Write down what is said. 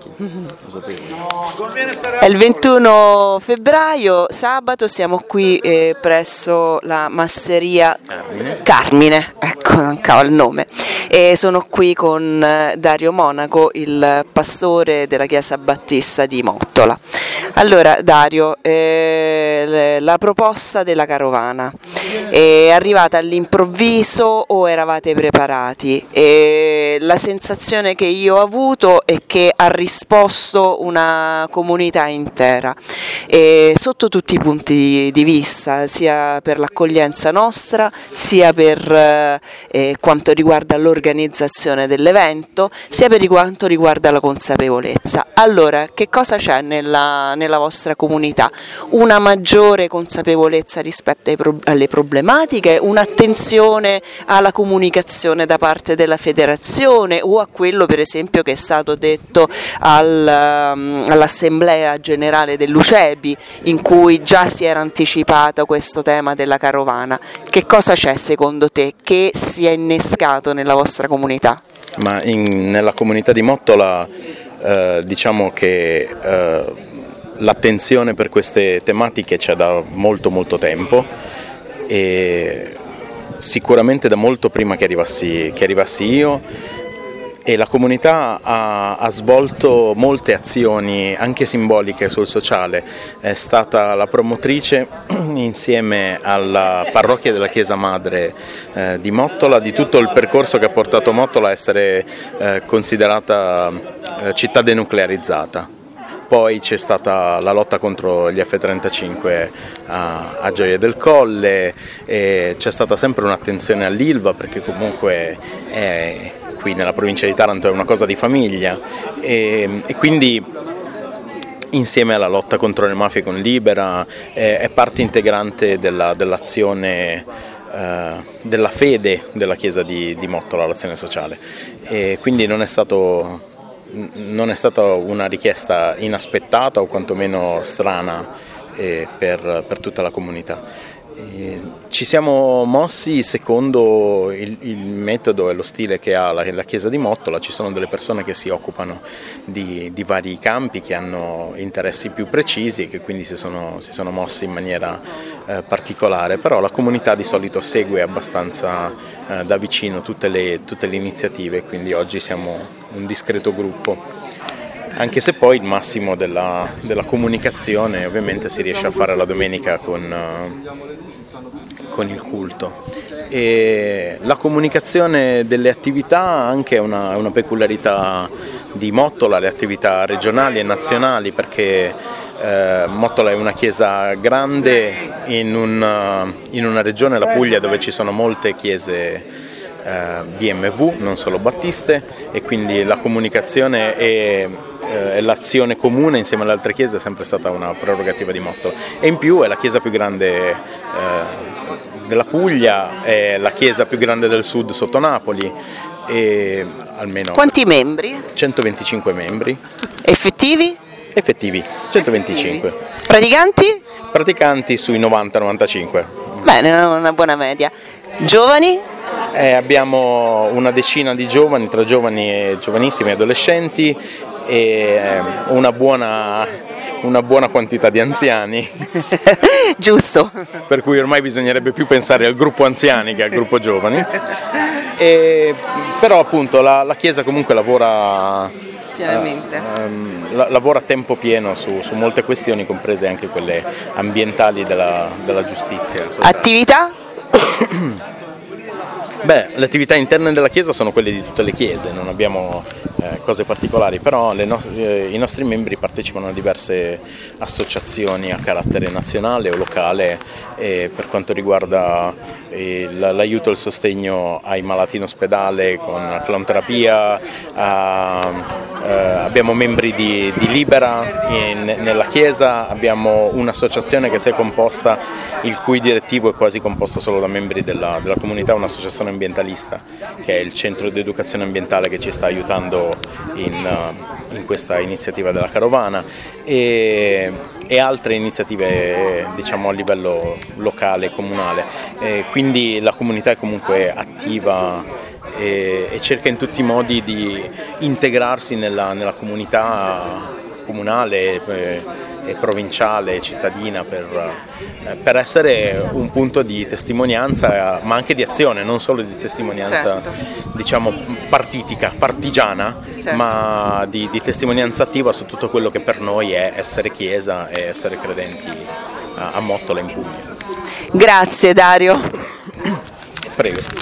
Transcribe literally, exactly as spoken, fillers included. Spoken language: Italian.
vecchi, lo sapevo. È il ventuno febbraio, sabato, siamo qui eh, presso la masseria Carmine. Carmine, ecco, mancava il nome. E sono qui con eh, Dario Monaco, il pastore della chiesa battista di Mottola. Allora Dario, eh, la proposta della carovana è arrivata all'improvviso o eravate preparati? E la sensazione che io ho avuto è che ha risposto una comunità intera, e sotto tutti i punti di, di vista, sia per l'accoglienza nostra, sia per eh, quanto riguarda l'organizzazione dell'evento, sia per quanto riguarda la consapevolezza. Allora, che cosa c'è nella, nella vostra comunità? Una maggiore consapevolezza rispetto ai pro- alle problematiche, un'attenzione alla comunicazione da parte della federazione o a quello per esempio che è stato detto al, um, all'assemblea generale dell'U C E B I, in cui già si era anticipato questo tema della carovana. Che cosa c'è secondo te che si è innescato nella vostra comunità? Ma in, nella comunità di Mottola eh, diciamo che eh, l'attenzione per queste tematiche c'è da molto molto tempo, e sicuramente da molto prima che arrivassi, che arrivassi io, e la comunità ha, ha svolto molte azioni anche simboliche sul sociale. È stata la promotrice insieme alla parrocchia della Chiesa Madre eh, di Mottola di tutto il percorso che ha portato Mottola a essere eh, considerata eh, città denuclearizzata. Poi c'è stata la lotta contro gli F trentacinque a, a Gioia del Colle, e c'è stata sempre un'attenzione all'Ilva, perché comunque è, qui nella provincia di Taranto è una cosa di famiglia, e, e quindi insieme alla lotta contro le mafie con Libera è, è parte integrante della, dell'azione eh, della fede della Chiesa di, di Mottola, l'azione sociale, e quindi non è stato non è stata una richiesta inaspettata o quantomeno strana eh, per, per tutta la comunità. Eh, ci siamo mossi secondo il, il metodo e lo stile che ha la, la Chiesa di Mottola. Ci sono delle persone che si occupano di, di vari campi, che hanno interessi più precisi, che quindi si sono, si sono mossi in maniera eh, particolare, però la comunità di solito segue abbastanza eh, da vicino tutte le, tutte le iniziative, quindi oggi siamo un discreto gruppo, anche se poi il massimo della, della comunicazione ovviamente si riesce a fare la domenica con, con il culto. E la comunicazione delle attività anche è una, una peculiarità di Mottola, le attività regionali e nazionali, perché eh, Mottola è una chiesa grande in, un, in una regione, la Puglia, dove ci sono molte chiese B M W, non solo battiste, e quindi la comunicazione e, e l'azione comune insieme alle altre chiese è sempre stata una prerogativa di Mottola. E in più è la chiesa più grande eh, della Puglia, è la chiesa più grande del sud sotto Napoli, e almeno quanti membri? centoventicinque membri. Effettivi? Effettivi, centoventicinque. Effettivi. Praticanti? Praticanti sui novanta novantacinque. Bene, una buona media. Giovani? Eh, abbiamo una decina di giovani, tra giovani e giovanissimi e adolescenti, e una buona, una buona quantità di anziani. Giusto. Per cui ormai bisognerebbe più pensare al gruppo anziani che al gruppo giovani. E, però appunto la, la Chiesa comunque lavora, Chiaramente. eh, la, lavora a tempo pieno su, su molte questioni, comprese anche quelle ambientali della, della giustizia. Attività? Beh, le attività interne della Chiesa sono quelle di tutte le chiese, non abbiamo eh, cose particolari, però le nostre, eh, i nostri membri partecipano a diverse associazioni a carattere nazionale o locale, e per quanto riguarda eh, l'aiuto e il sostegno ai malati in ospedale con la clownterapia, a, eh, abbiamo membri di, di Libera in, nella Chiesa, abbiamo un'associazione che si è composta, il cui direttivo è quasi composto solo da membri della, della comunità, un'associazione ambientalista, che è il centro di educazione ambientale che ci sta aiutando in, in questa iniziativa della carovana, e, e altre iniziative diciamo a livello locale e comunale, e quindi la comunità è comunque attiva e, e cerca in tutti i modi di integrarsi nella, nella comunità comunale e, e provinciale, cittadina, per, per essere un punto di testimonianza, ma anche di azione, non solo di testimonianza, certo, diciamo partitica, partigiana, certo, ma di, di testimonianza attiva su tutto quello che per noi è essere Chiesa e essere credenti a, a Mottola in Puglia. Grazie Dario. Prego.